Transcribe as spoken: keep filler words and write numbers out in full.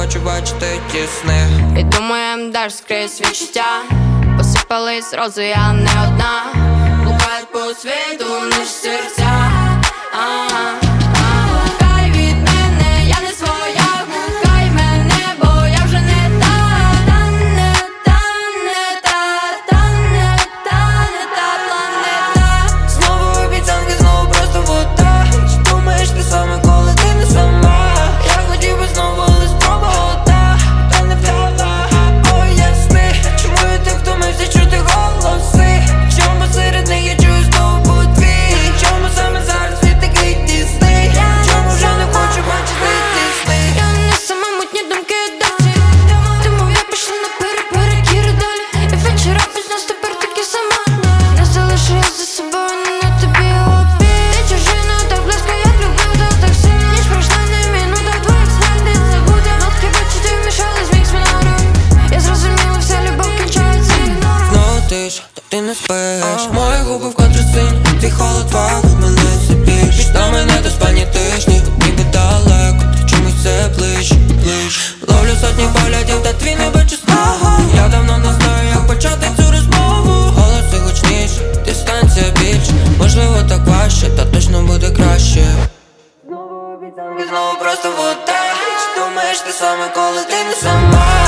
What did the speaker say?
хочу бачити ті сни. І думаєм, даш скрізь відчуття. Посипались рози, я не одна. Блукають по світу наші серця. А-а-а. Хай від мене, я не своя. Хай мене, бо я вже не та. Та не та, не та, та не та, не та планета. Знову обіцянки, знову просто вода. Чи думаєш ти саме, коли ти не сама? Я хотів би знову лиш спробувати, та не вдала. Поясни, чому я так втомився чути голоси? Чому серед них я чую знову подвій? Чому саме зараз світ такий тісний? Чому вже не хочу бачити ті сни? Я не сама, мутні думки досі. Тому я пішла на переперекіри далі. І вечора без нас тепер такі самотні. Не залишилась за собою, не на тобі обід. Ти чужина так близько, як любив, та так сильно. Ніч пройшла не минута, твоїх снах не забуде. Нотки почуттів мішались, мікс мінором. Я зрозуміла, вся любов кінчається ігнором. Знову тиш, та ти не спиш. Мої губи вкотре синь, твій холод валить мене все більш. Та мене до спальні тижні, ніби далеко, ти чомусь все ближ, ближ. Ловлю сотні поглядів, та твій не бачу смагу. Я давно не знаю, як почати цю розмову. Голоси гучніше, дистанція більше. Можливо так важче, та точно буде краще. Знову обіцянки, знову просто вода. Чи думаєш ти саме, коли ти не сама?